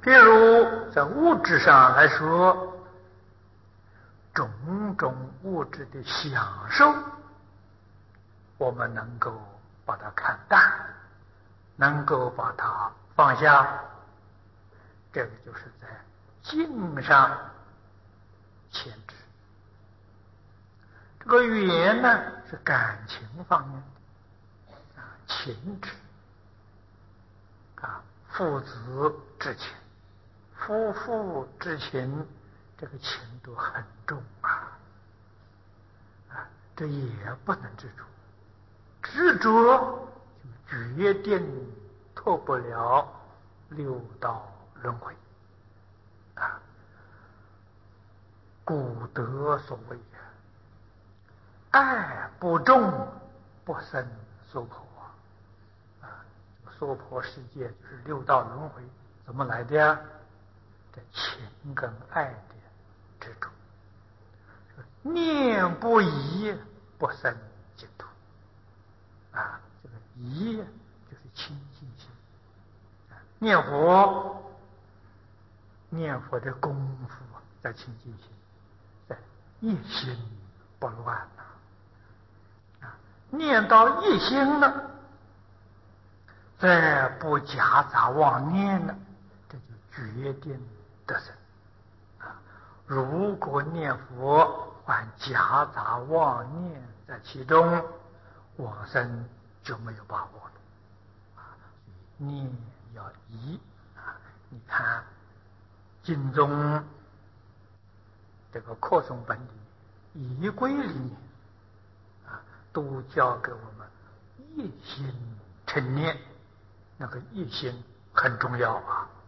譬如在物质上来说，种种物质的享受，我们能够把它看淡，能够把它放下，这个就是在境上牵制。这个缘呢，是感情方面的情执父子之情，夫妇之情，这个情都很重这也不能执着，执着就决定脱不了六道轮回古德所谓爱不重，不生娑婆娑婆世界就是六道轮回，怎么来的呀？这情跟爱的执着。念不疑，不生净土这个疑就是清净心念佛，念佛的功夫在清净心，在一心不乱念到一心了，再不夹杂妄念了，这就决定得生如果念佛还夹杂妄念在其中，往生就没有把握了念要疑你看经中这个扩诵本里仪规里面都教给我们一心称念，那个一心很重要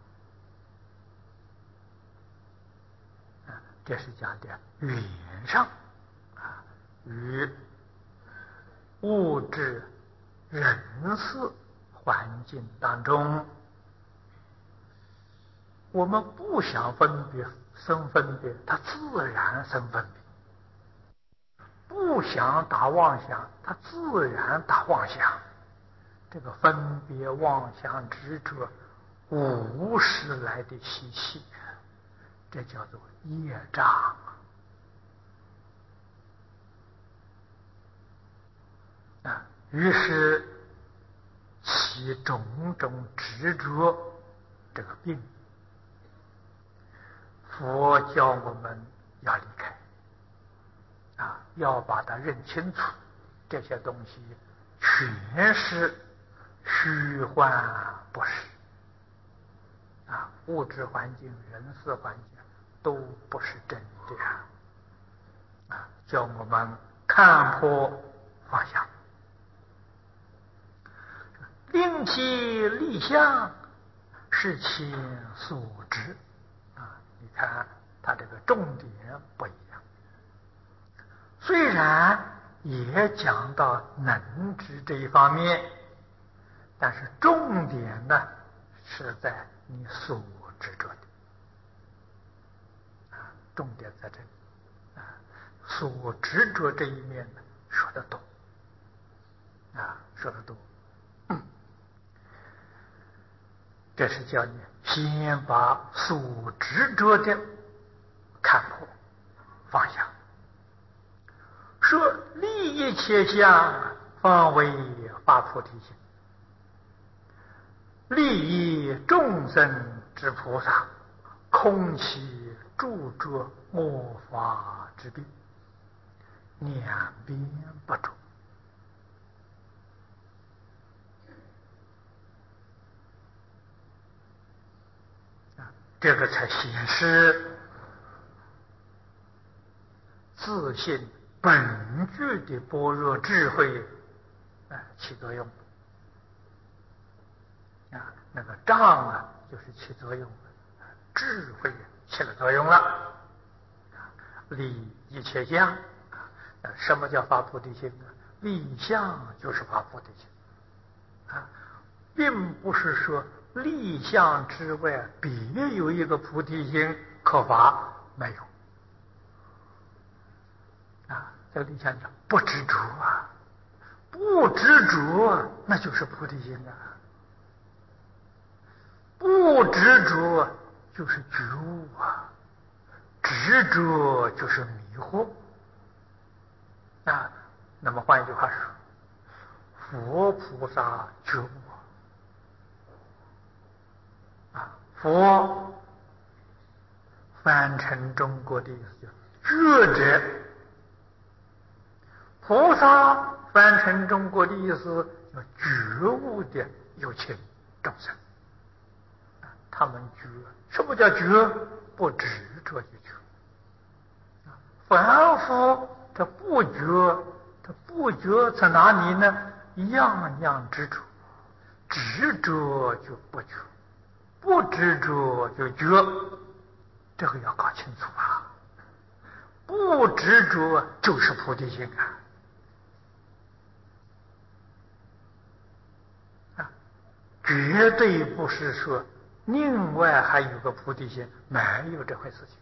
这是讲的缘上与物质人事环境当中，我们不想分别生分别，它自然生分别；不想打妄想，它自然打妄想。这个分别妄想执着无始来的习气，这叫做业障于是起种种执着这个病。佛教我们要离开要把它认清楚，这些东西全是虚幻不实物质环境、人事环境都不是真的叫我们看破放下。令其立相，是其所知你看它这个重点不一样，虽然也讲到能知这一方面，但是重点呢是在你所执着的重点在这里所执着这一面呢说得多说得多这是叫你先把所执着的看破放下，说利益切相，方为发菩提心，利益众生之菩萨，空其著作我法之病，两边不着这个才显示自信本具的般若智慧起作用那个障就是起作用，智慧起了作用了。理一切相什么叫发菩提心立相就是发菩提心并不是说立相之外别有一个菩提心可发，没有这个立相叫不执着不执着那就是菩提心不执着就是觉悟啊，执着就是迷惑啊。那么换一句话说，佛菩萨觉悟啊，佛翻成中国的意思叫觉者，菩萨翻成中国的意思叫觉悟的有情众生。他们觉，什么叫觉？不执着就觉。凡夫他不觉，他不觉在哪里呢？样样执着，执着就不觉，不执着就觉，这个要搞清楚啊！不执着就是菩提心啊！绝对不是说另外还有个菩提心，没有这回事情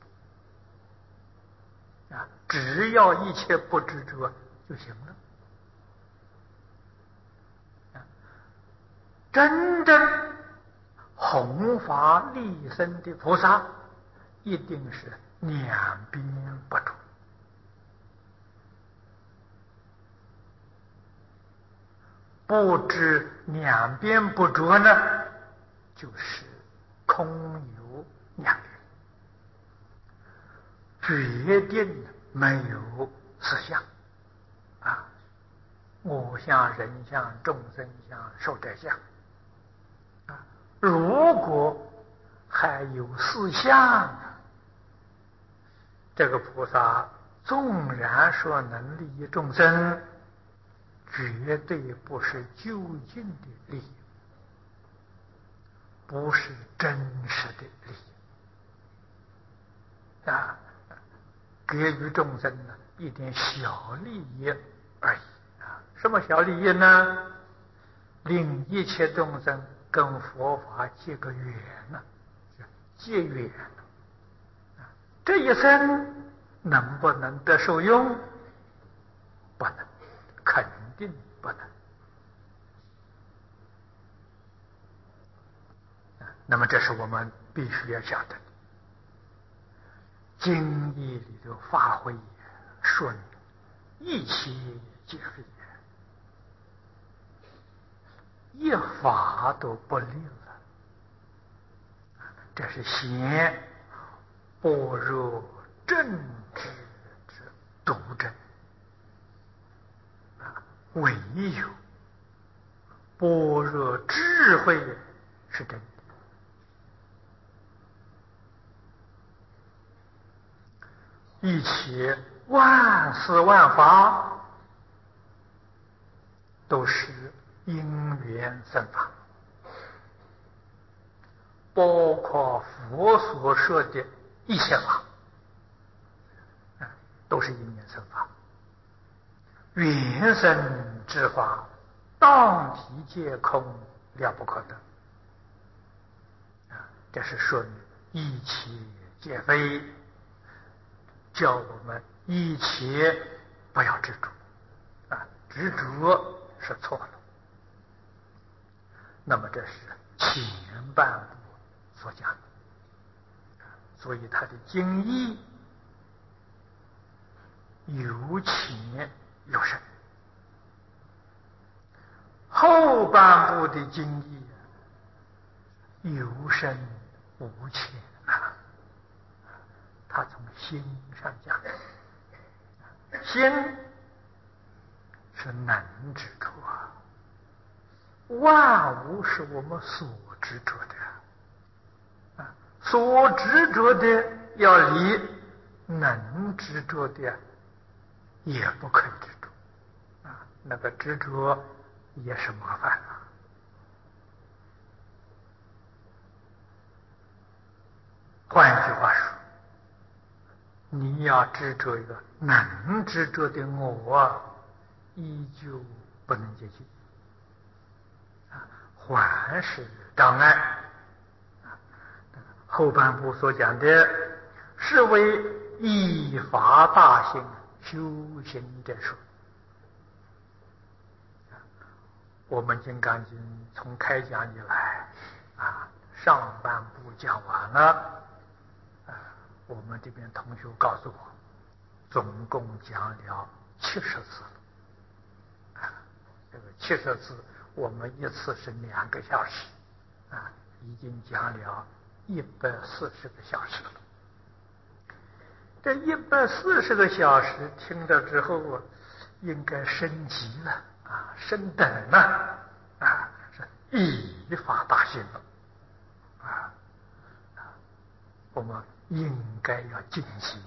啊！只要一切不执着就行了。真正弘法利生的菩萨，一定是两边不着。不知两边不着呢，就是空有两边，决定没有实相啊，我相、人相、众生相、寿者相啊。如果还有四相，这个菩萨纵然说能利益众生，绝对不是究竟的利益，不是真实的利益啊，给予众生呢一点小利益而已啊。什么小利益呢？令一切众生跟佛法结个缘呢，结缘啊。这一生能不能得受用？不能，肯定不能。那么这是我们必须要晓得的。经义里头发挥说明，一切皆非，一法都不留了。这是显般若正知之独真啊，唯有般若智慧是真的。一切万事万法都是因缘生法，包括佛所说的一切法，都是因缘生法。缘生之法，当体皆空，了不可得啊！这是说明一切皆非，叫我们一切不要执着啊！执着是错了。那么这是前半部所讲的，所以它的经义有浅有深。后半部的经义有深无浅啊，他从心上讲，心是能执着啊，万物是我们所执着的啊，所执着的要离，能执着的也不可以执着啊，那个执着也是麻烦了。换一句话说，你要执着一个能执着的我，依旧不能接近啊，还是障碍。后半部所讲的是为依法大行修行者说。我们《金刚经》从开讲以来啊，上半部讲完了， 我们这边同学告诉我，总共讲了70次了。这个70次，我们一次是2个小时，已经讲了140个小时了。这140个小时听了之后啊，应该升级了升等了是依法大行了我们应该要尽心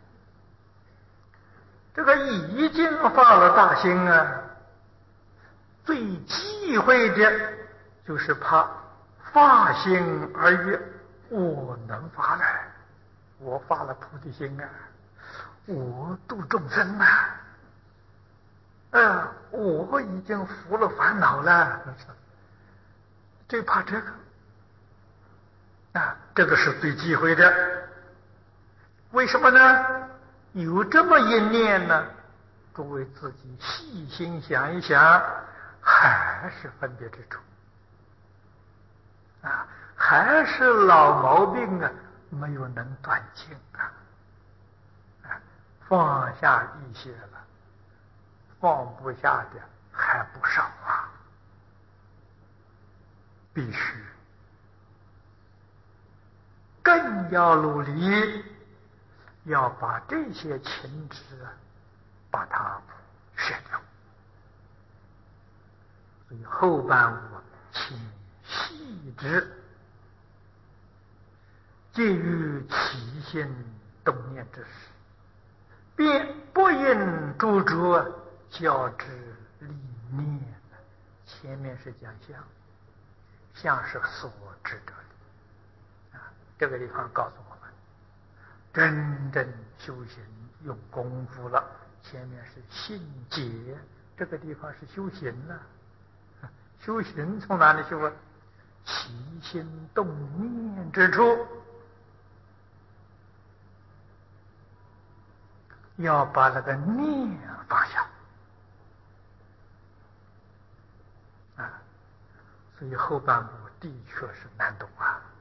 这个已经发了大心最忌讳的就是怕发心而已，我能发来，我发了菩提心我度众生我已经服了烦恼了，最怕这个这个是最忌讳的。为什么呢？有这么一念呢，诸位自己细心想一想，还是分别之处还是老毛病没有能断尽放下一些了，放不下的还不少必须更要努力，要把这些情执把它削掉。所以后半部请细致，介于起心动念之时，便不应诸着教之理念。前面是讲相是所知者的这个地方告诉我们，真正修行用功夫了。前面是信解，这个地方是修行修行从哪里修起心动念之处，要把那个念放下所以后半部的确是难懂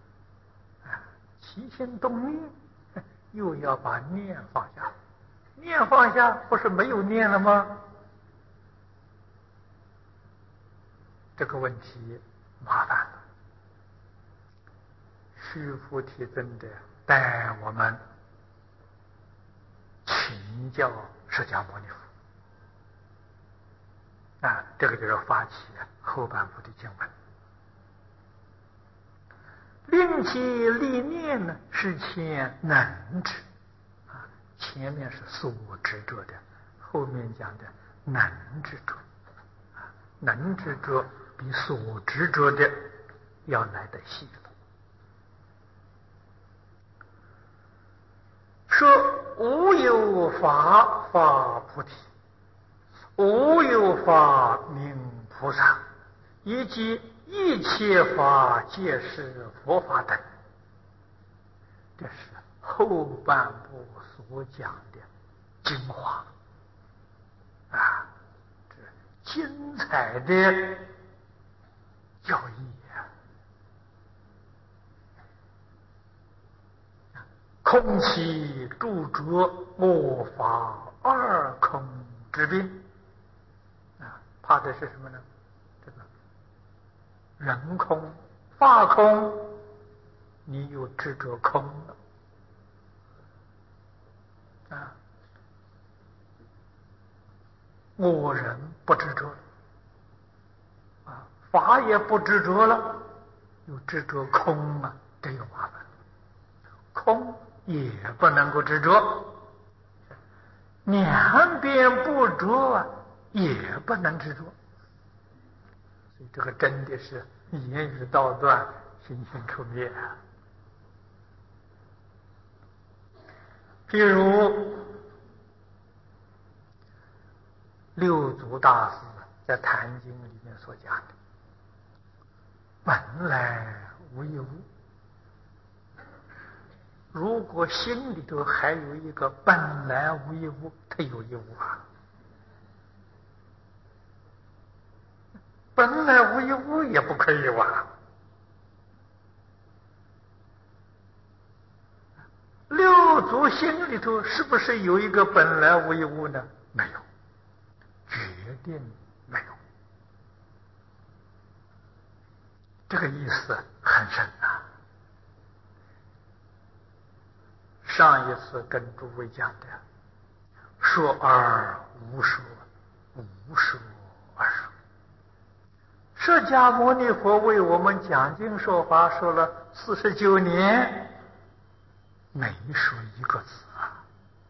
起心动念又要把念放下，念放下不是没有念了吗？这个问题麻烦了。须菩提真的带我们请教释迦牟尼佛这个就是发起后半部的经文。令其立念呢，是前能知前面是所知者的，后面讲的能知者能知者比所知者的要来得细了。说无有法发菩提，无有法名菩萨，以及一切法皆是佛法等，这是后半部所讲的精华这精彩的教义空其著着我法二空之病怕的是什么呢？这个人空法空，你有执着空了我人不执着法也不执着了，有执着空这有麻烦。空也不能够执着，两边不着也不能执着，所以这个真的是言语道断，心心出灭譬如六祖大师在《坛经》里面所讲的本来无一物，如果心里头还有一个本来无一物，它有一物本来无一物也不可以六祖心里头是不是有一个本来无一物呢？没有，决定没有。这个意思很深啊。上一次跟诸位讲的，说而无说，无说而说。释迦牟尼佛为我们讲经说法说了49年，没说一个字啊。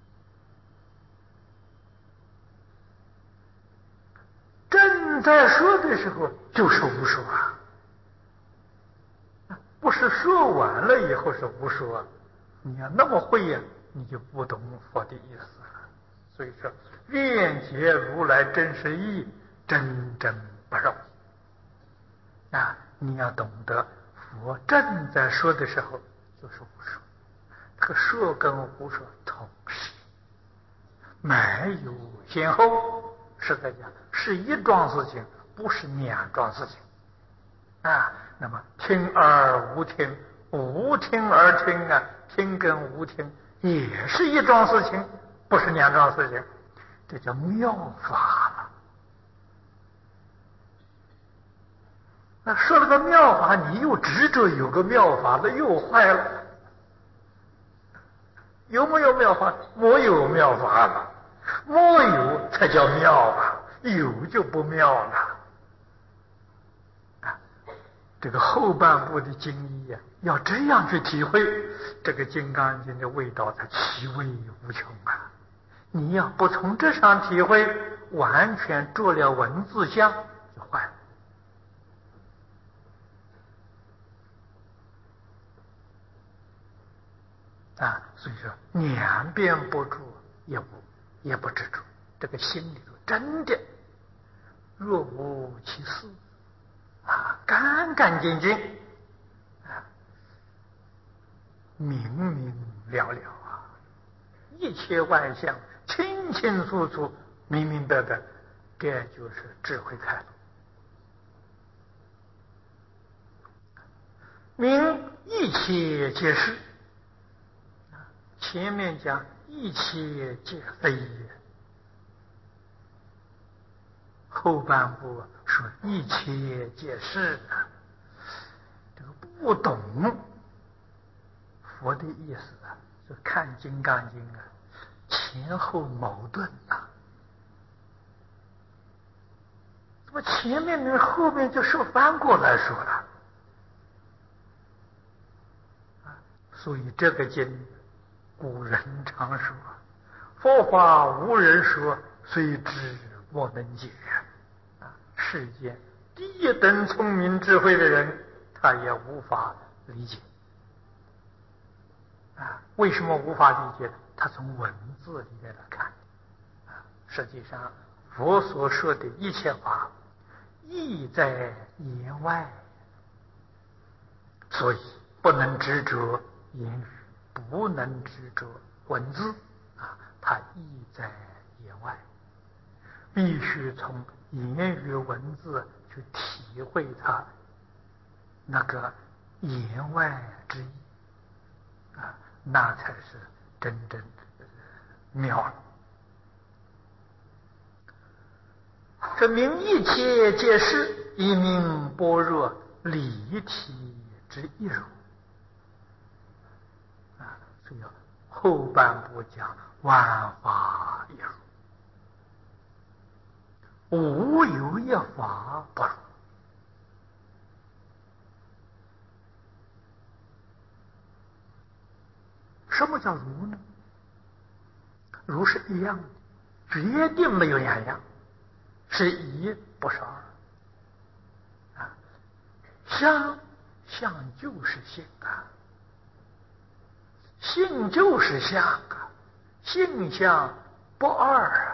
正在说的时候就是无说啊，不是说完了以后是无说。你要那么会呀，你就不懂佛的意思了。所以说，愿解如来真实义，真真不容易啊！你要懂得，佛正在说的时候就是无说，这个说跟无说同时，没有先后。实在讲，是一桩事情，不是两桩事情啊。那么听而无听，无听而听啊，听跟无听也是一桩事情，不是两桩事情，这叫妙法了。那说了个妙法，你又执着有个妙法，那又坏了。有没有妙法？没有妙法了，没有才叫妙啊，有就不妙了。这个后半部的经义啊，要这样去体会，这个《金刚经》的味道才其味无穷啊！你要不从这上体会，完全着了文字相就坏了啊！所以说两边不住，也不执着，这个心里头真的若无其事啊，干干净净啊，明明了了啊，一切万象清清楚楚、明明白白，这就是智慧开路。明一切皆是，前面讲一切皆非也，后半部说一切皆是。这个不懂佛的意思啊，就看《金刚经》啊，前后矛盾啊。怎么前面的后面就说翻过来说了？所以这个经，古人常说，佛法无人说，虽知莫能解啊。世间第一等聪明智慧的人，他也无法理解啊。为什么无法理解？他从文字里面来看啊。实际上，佛所说的一切法，意在言外，所以不能执着言语，不能执着文字啊，它意在言外，必须从言语文字去体会它那个言外之意啊，那才是真正妙了。这名一切皆是，一名般若离体之一如啊。所以后半部讲万法一如，无有一法不如。什么叫如呢？如是一样的，决定没有两样，是一不是二啊。相就是性啊，性就是相啊，性相不二啊，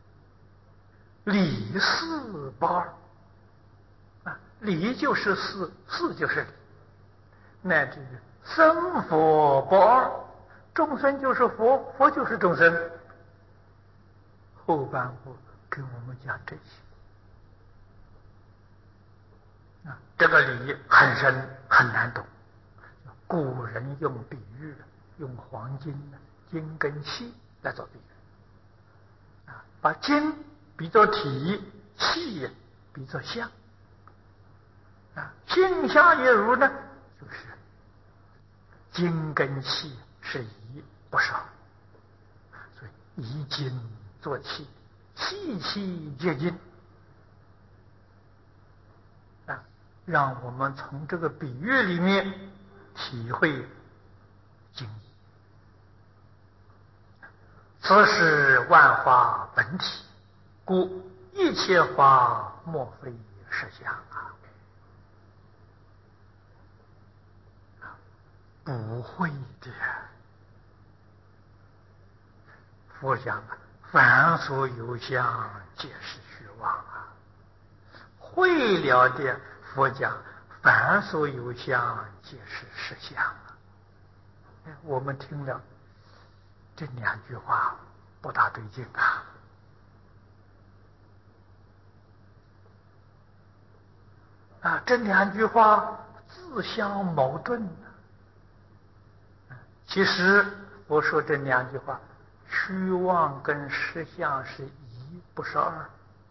理事不二啊，理就是事，事就是理，乃至于生佛不二，众生就是佛，佛就是众生。后半部给我们讲这些啊，这个理很深很难懂。古人用比喻，用黄金精跟气来做比喻，把精比作体，气比作相，性相也如呢，就是精跟气是一不少，所以以精作气，气气接精，让我们从这个比喻里面体会精义。此是万法本体，故一切法莫非实相不会的。佛讲凡所有相，皆是虚妄会了的佛讲凡所有相，皆是实相我们听了这两句话不大对劲这两句话自相矛盾其实我说这两句话，虚妄跟实相是一，不是二。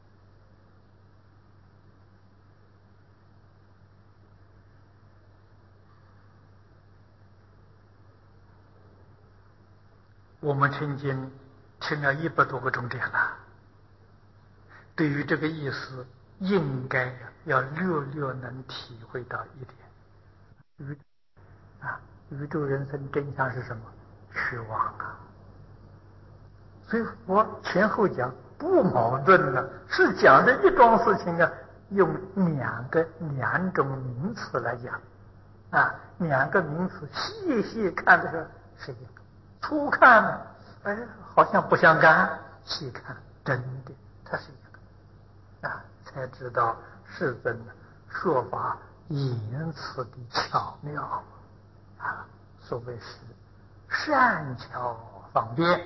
我们听经听了100多个重点了，对于这个意思应该要略略能体会到一点。宇宙人生真相是什么？虚妄所以我前后讲不矛盾是讲的一桩事情用两种名词来讲两个名词细细看的时候是一个，初看呢好像不相干，细看真的它是一个才知道世尊说法言辞的巧妙所谓是善巧方便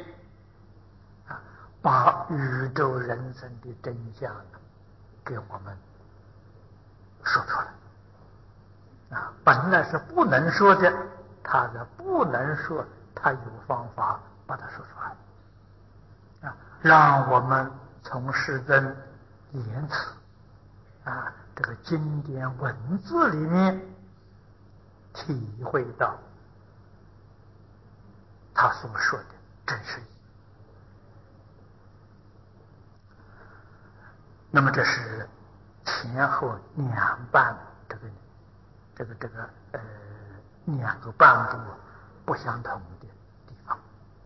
把宇宙人生的真相给我们说出来本来是不能说的，他不能说，他有方法把它说出来让我们从世尊言辞这个经典文字里面体会到他所说的真实意。那么这是前后两半两个半部不相同的地方。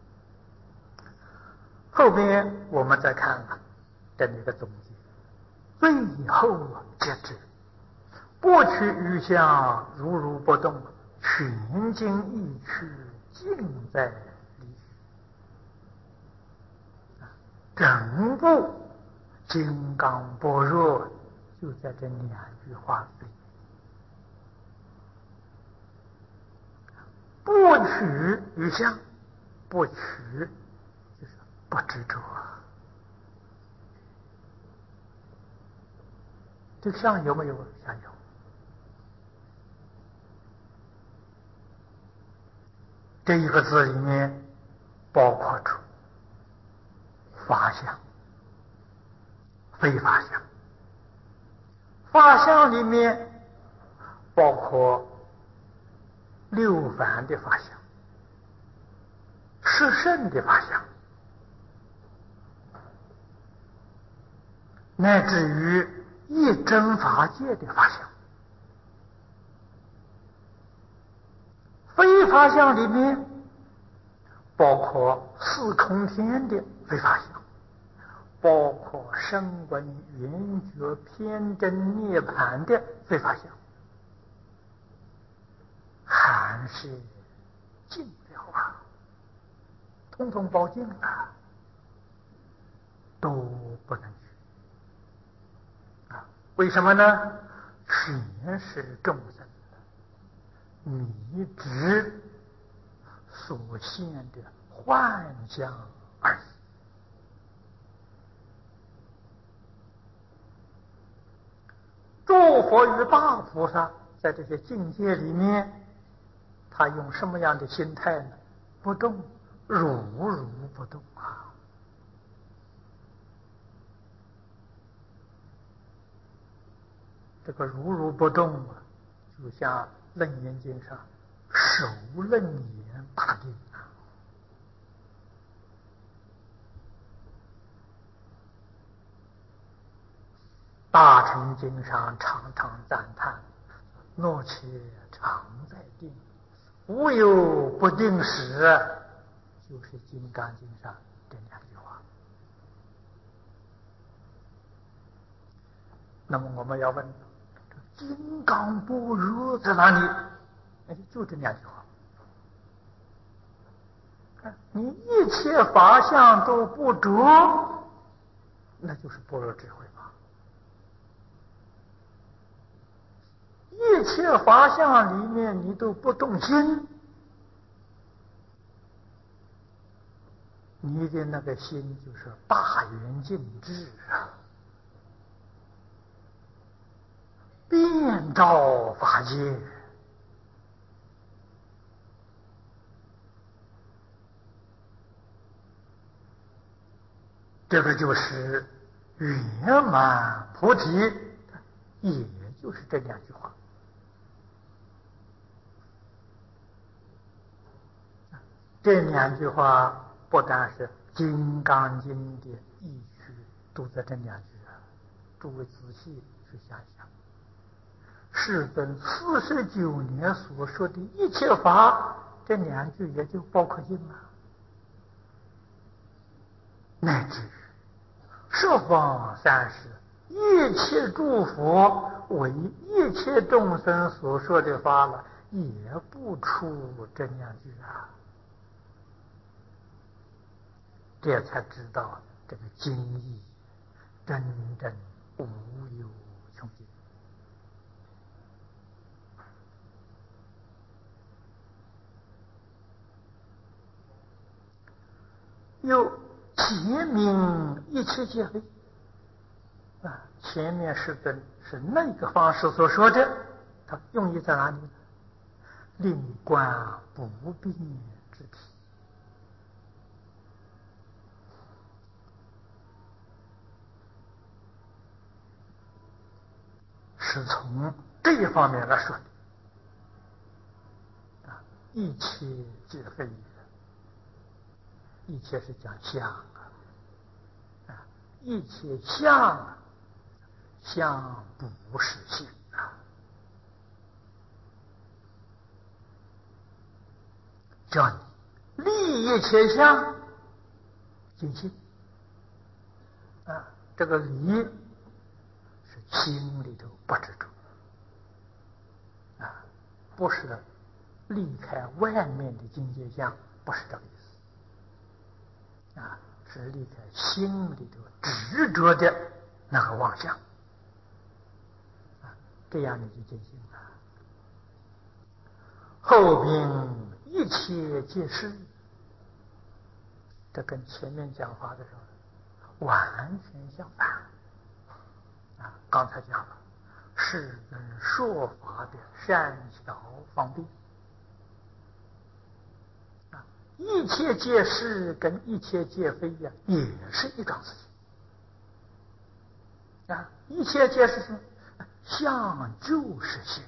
后边我们再看这里的总结，最后皆知不取余相，如如不动，全经意趣，尽在理许。整部金刚般若就在这两句话里。不取余相，不取就是不执着这个相有没有？相有。这一个字里面包括出法相、非法相。法相里面包括六凡的法相、十圣的法相，乃至于一真法界的法相。非法相里面包括四空天的非法相，包括声闻缘觉偏真涅盘的非法相，还是尽了通通包尽都不能去为什么呢？全是众生迷执所现的幻象而已。诸佛与大菩萨在这些境界里面，他用什么样的心态呢？不动如如不动啊。这个如如不动啊，就像《楞严经》上首楞严大定啊。大乘经上常常赞叹：若且常在定，无有不定时。就是《金刚经》上这两句话。那么我们要问：金刚般若在哪里？就这两句话。你一切法相都不着，那就是般若智慧嘛。一切法相里面你都不动心，你的那个心就是大圆净智啊，遍照法界。这个就是圆满菩提，也就是这两句话。这两句话不但是《金刚经》的义趣，都在这两句啊。诸位仔细去想想，世尊49年所说的一切法，这两句也就包括进了，乃至于十方三世一切诸佛为一切众生所说的法了，也不出这两句啊。这才知道这个经义真正无有穷尽。又前明一切皆非啊，前面世尊是那个方式所说的，它用意在哪里呢？令观不变之体。是从这一方面来说的啊，一切皆非也。一切是讲相啊，一切相相不是性啊。叫你立一切相尽性啊，这个理是心里头不执着啊，不是离开外面的境界相，不是这个意思啊，是离开心里头执着的那个妄想啊，这样你就尽性了。后边一切皆是，这跟前面讲法的时候完全相反啊！刚才讲了，世尊说法的善巧方便啊，一切皆是跟一切皆非呀，也是一桩事情啊！一切皆是什么？相就是性。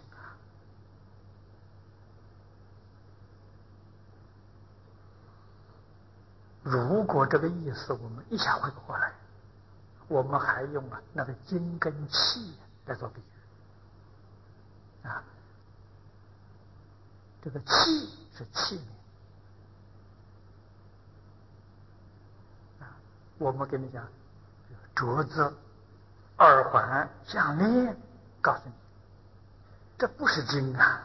如果这个意思我们一下会不过来，我们还用那个金跟气来做比喻啊。这个气是器皿啊，我们跟你讲，镯子、耳环、项链，告诉你，这不是金啊。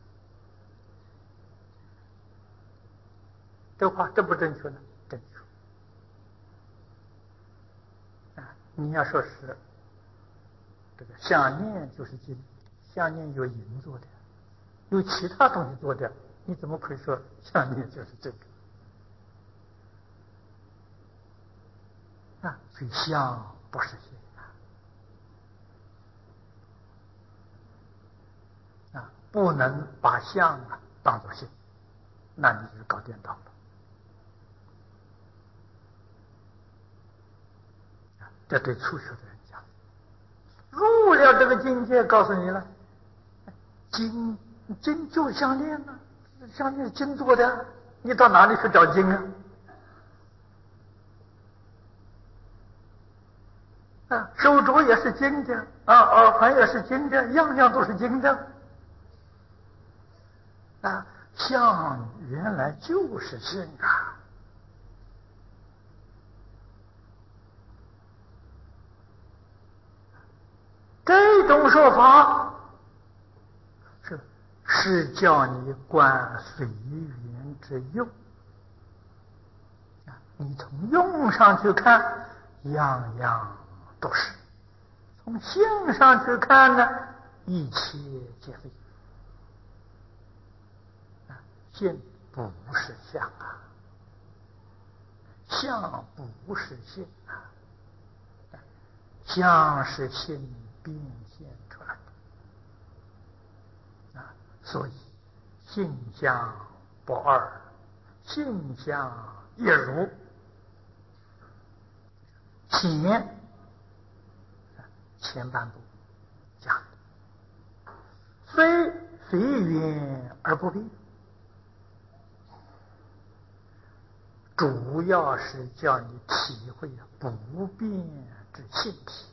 这话正不正确呢？正确啊！你要说是这个项链就是金，项链有银做的，有其他东西做的，你怎么可以说项链就是这个啊？所以相不是性啊，不能把相当作性，那你就是搞颠倒了。 这对初学的人讲，入了这个境界，告诉你了，经就像念呢，像念经做的，你到哪里去找经啊？手镯也是金的，耳环也是金的，样样都是金的。相原来就是性啊。这种说法是叫你观随缘之用。你从用上去看，样样都是；从性上去看呢，一切皆非。性不是相啊，相不是性啊，相是性变现出来的所以性相不二，性相一如。前半部讲的，虽随缘而不变，主要是叫你体会不变之性体。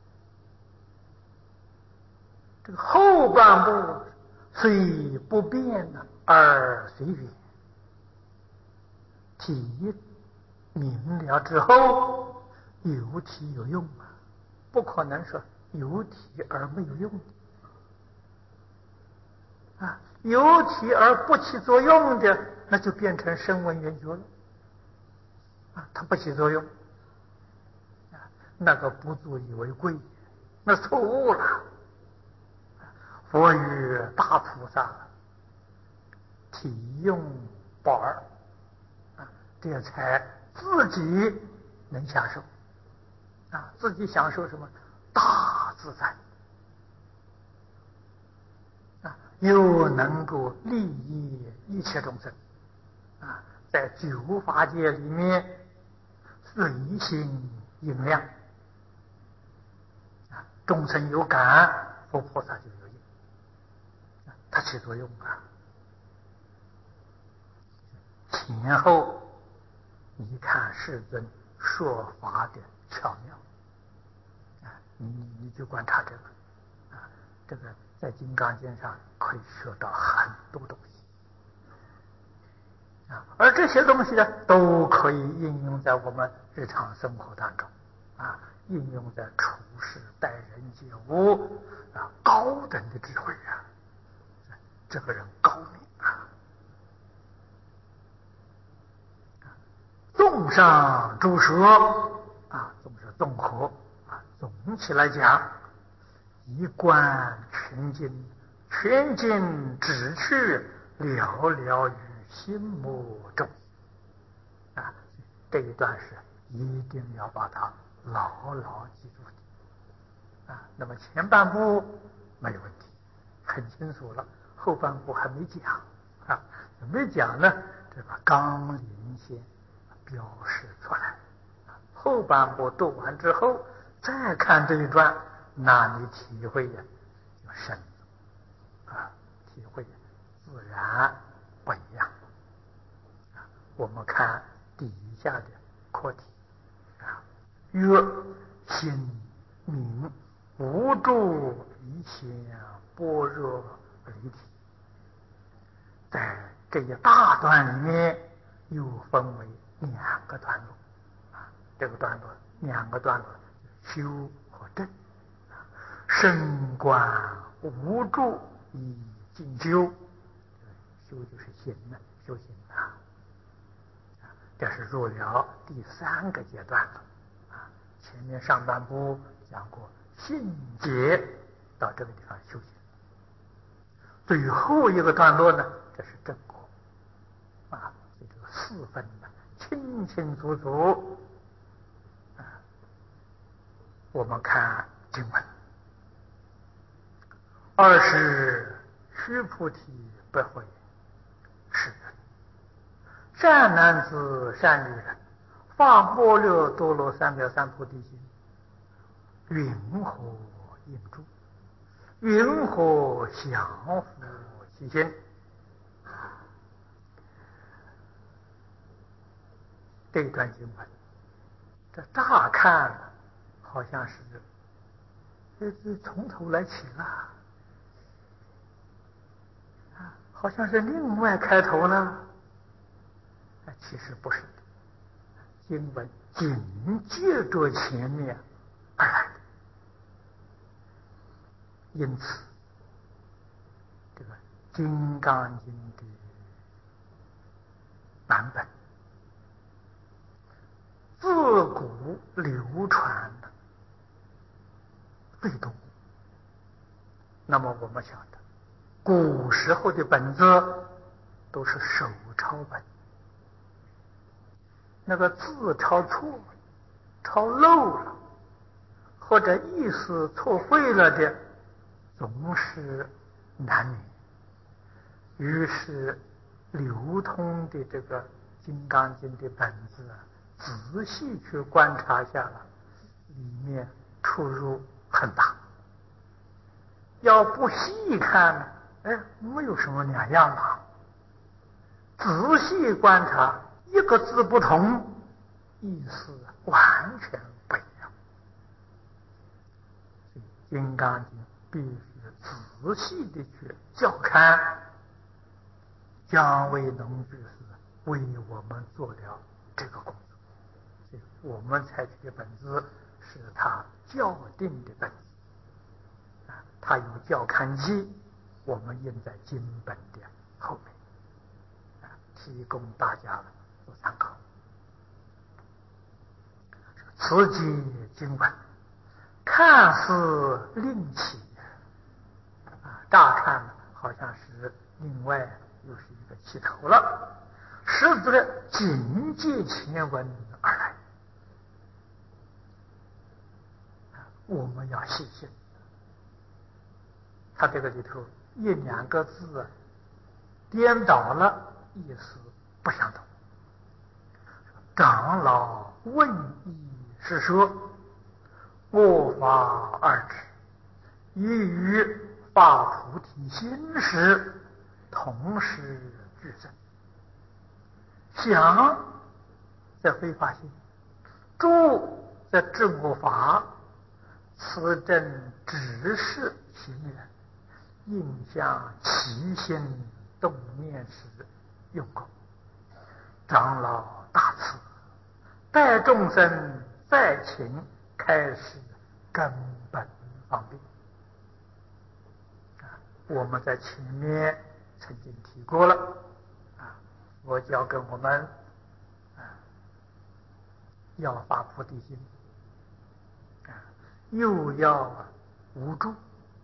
这个后半部虽不变而随缘，体明了之后，有体有用啊，不可能说有体而没有用啊，有体而不起作用的，那就变成声闻缘觉了它不起作用那个不足以为贵，那错误了。佛与大菩萨体用宝儿这才自己能享受自己享受什么大自在又能够利益一切众生在九法界里面随心应量众生有感，佛菩萨就有应它起作用前后你看世尊说法的巧妙你就观察这个这个在《金刚经》上可以学到很多东西而这些东西呢，都可以应用在我们日常生活当中应用在处事待人接物高等的智慧这个人高明综上诸说综合总起来讲，一观全经，全经只去了了于心目中这一段是一定要把它牢牢记住的那么前半部没有问题，很清楚了，后半部还没讲没讲呢，这个纲领先标示出来后半部读完之后再看这一段，那你体会就深了体会自然不一样我们看底下的课题曰心明无住一切般若离体，在这一大段里面又分为两个段落这个段落两个段落修和正升观无住以进修，修就是行了，修行这是入了第三个阶段了前面上半部讲过信解，到这个地方修行最后一个段落呢，这是正果这个四分清清楚楚我们看经文20须菩提不会是人善男子善女人发般若多罗三藐三菩提心云何应住？云何降伏其心？这一段经文，这乍看好像是从头来起了，好像是另外开头了，其实不是的，经文紧接着前面而来的，因此这个《金刚经》的版本自古流传的最多。那么我们晓得，古时候的本子都是手抄本，那个字抄错了、抄漏了，或者意思错会了的，总是难免。于是流通的这个《金刚经》的本子，仔细去观察下来，里面出入很大。要不细看，没有什么两样啊。仔细观察，一个字不同，意思完全不一样。所以《金刚经》必须仔细的去校勘。姜维农居士为我们做了这个工作，所以我们采取的本子是他校订的本子，他有校勘机，我们印在经本的后面，提供大家做参考。此即经文，看似另起，乍看好像是另外又是一个起头了，实则紧接前文而来。我们要细心，他这个里头一两个字颠倒了，意思不相同。长老问义是说，我法二执，已于发菩提心时同时俱生。想在非法心，住在自我法，此正只是其缘，应向其心动念时用功。长老大慈，待众生在情开始根本方便。我们在前面曾经提过了，佛教跟我们要发菩提心，又要无住，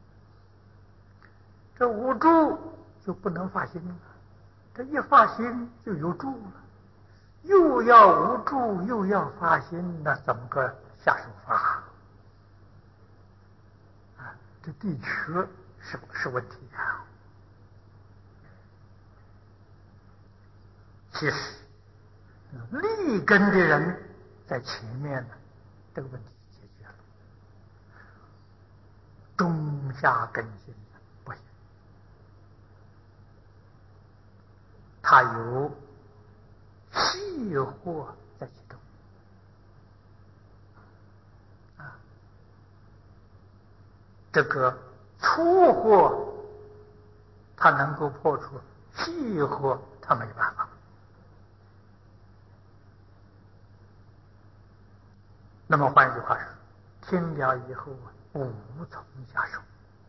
这无住就不能发心了，这一发心就有住了，又要无住又要发心，那怎么个下手法？这的确是问题啊。其实立根的人在前面呢，这个问题解决了。中下根性不行，它有细惑在其中这个粗惑它能够破除，细惑它没办法。那么换句话说，听了以后无从下手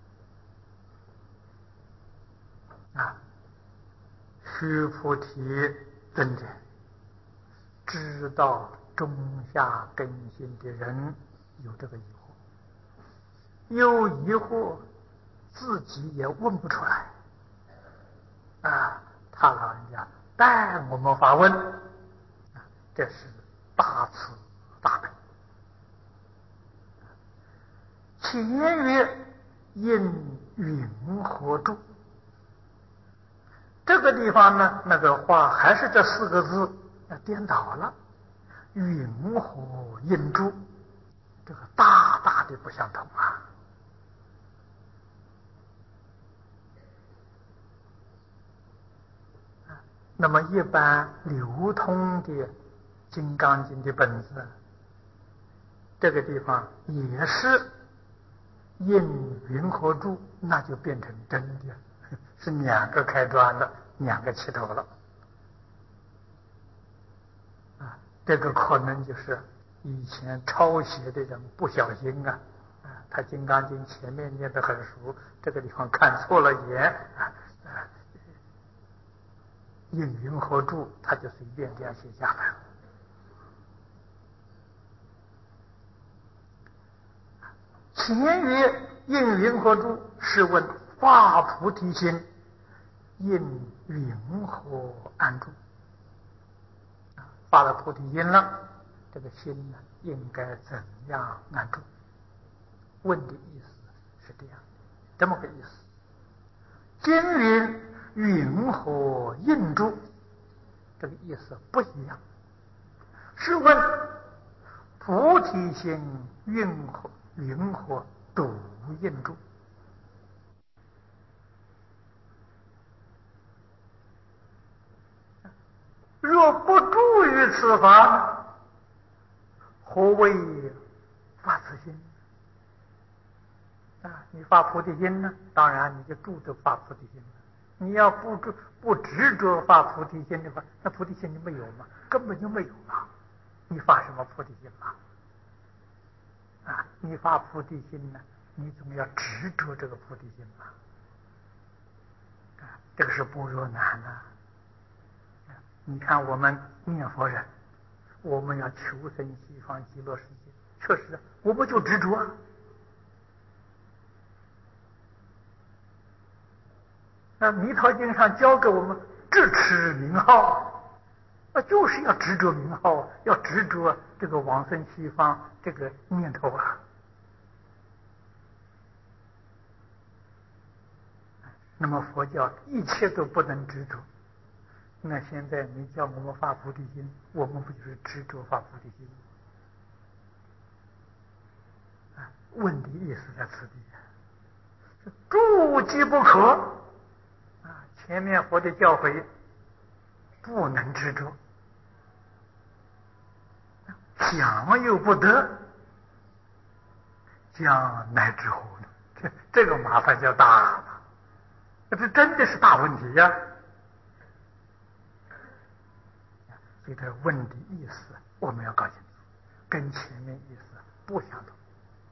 须菩提尊者知道中下根性的人有这个疑惑，有疑惑自己也问不出来他老人家带我们发问，这是大慈大悲。前曰因云何住，这个地方呢，那个话还是这四个字颠倒了。云何应住，这个大大的的不相同啊。那么一般流通的《金刚经》的本子，这个地方也是印云和注，那就变成真的，是两个开端了，两个起头了。这个可能就是以前抄写的人不小心他《金刚经》前面念得很熟，这个地方看错了眼印云和注，他就随便这样写下来了。前曰印云和注，是问发菩提心，印云何安住？发了菩提心了，这个心呢，应该怎样安住？问的意思是这样，这么个意思。经云云何印住？这个意思不一样，是问菩提心云何独印住？若不住于此法，何谓发此心？你发菩提心呢，当然你就住着发菩提心了。你要不执着发菩提心的话，那菩提心就没有嘛，根本就没有啊！你发什么菩提心嘛？你发菩提心呢，你总要执着这个菩提心嘛。这个是般若难啊。你看我们念佛人，我们要求生西方极乐世界，确实我们就执着弥陀经上教给我们智持名号，就是要执着名号，要执着这个往生西方这个念头啊。那么佛教一切都不能执着，那现在你叫我们发菩提心，我们不就是执着发菩提心？问题意思在此地，住即不可。前面佛的教诲不能执着，想又不得，将来之后呢？这个麻烦就大了，这真的是大问题呀！所以这问的意思我们要搞清楚，跟前面意思不相同。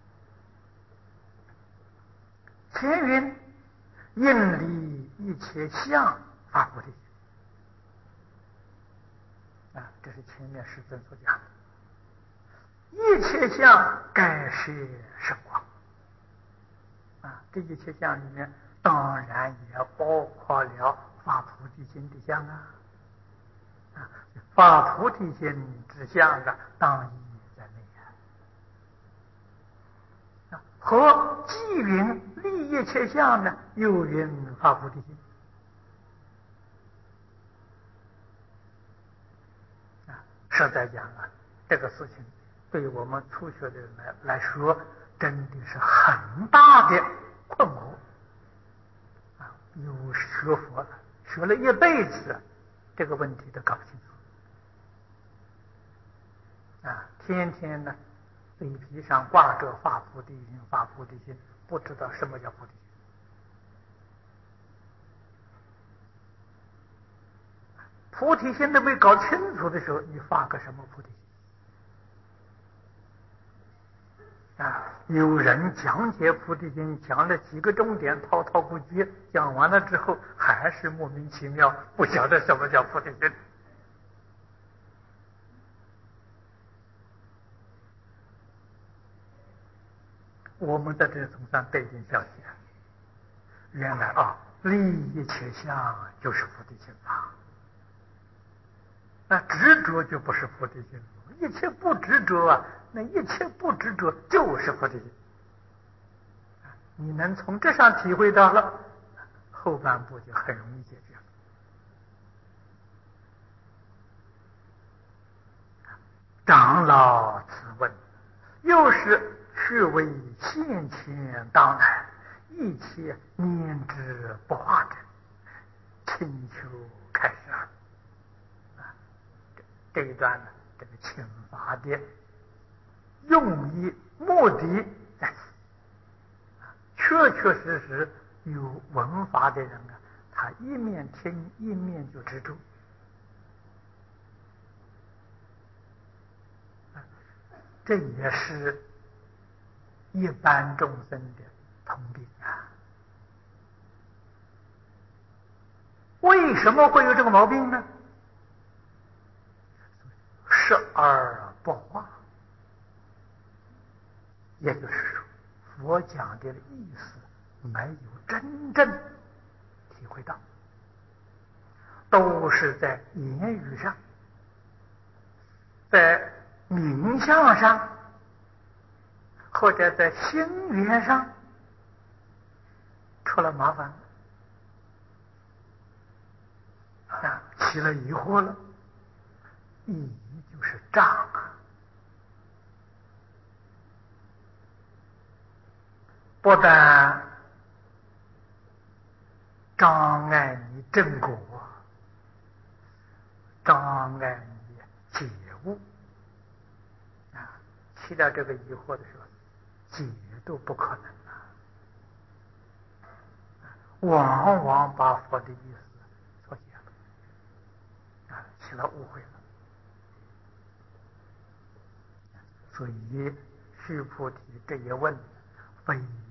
前云应离一切相发菩提心这是前面师尊所讲的。一切相该是圣光这一切相里面当然也包括了发菩提心的相发菩提心之相当依在内和即云立一切相呢，又云发菩提心实在讲这个事情对我们初学的人来说，真的是很大的困惑有学佛了，学了一辈子，这个问题都搞不清楚天天呢嘴皮上挂着发菩提心，发菩提心，不知道什么叫菩提心。菩提心都没搞清楚的时候，你发个什么菩提心有人讲解菩提心，讲了几个重点，滔滔不绝，讲完了之后还是莫名其妙，不晓得什么叫菩提心。我们在这总算对点消息原来立一切相就是菩提心执着就不是菩提心，一切不执着那一切不执着就是菩提心。你能从这上体会到了，后半部就很容易解决了。长老此问，又是须为现前当然，一切念之不化者。请求开始这一段呢，这个请法的用意目的在此，确确实实有闻法的人他一面听一面就执着，这也是一般众生的通病为什么会有这个毛病呢？视而不化，也就是说，佛讲的意思没有真正体会到，都是在言语上，在名相上，或者在心缘上出了麻烦起了疑惑了，疑就是障不但障碍你正果，障碍你解悟起了这个疑惑的时候，解都不可能往往把佛的意思错解了起了误会了。所以须菩提这一问非